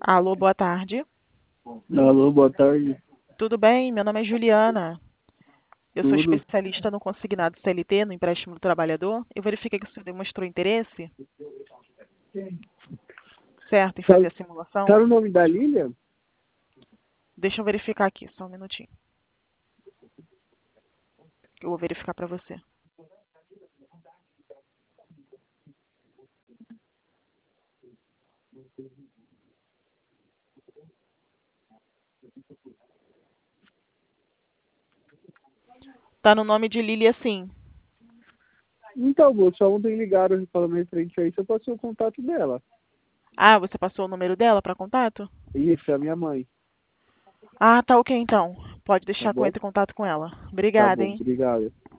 Alô, boa tarde. Alô, boa tarde. Tudo bem? Meu nome é Juliana. Eu sou Tudo? especialista no consignado CLT, no empréstimo do trabalhador. Eu verifiquei que o senhor demonstrou interesse, certo, em Tá, fazer a simulação. tá no nome da Lilian? Deixa eu verificar aqui, só um minutinho. Eu vou verificar para você. Tá no nome de Lilia, sim. Então, moço, ontem ligaram falando referente a isso, eu passei o contato dela. Ah, você passou o número dela para contato? Isso, é a minha mãe. Ah, tá ok então. Pode Tá deixar que eu bom? entre em contato com ela. Tá Obrigada, bom, hein? obrigado.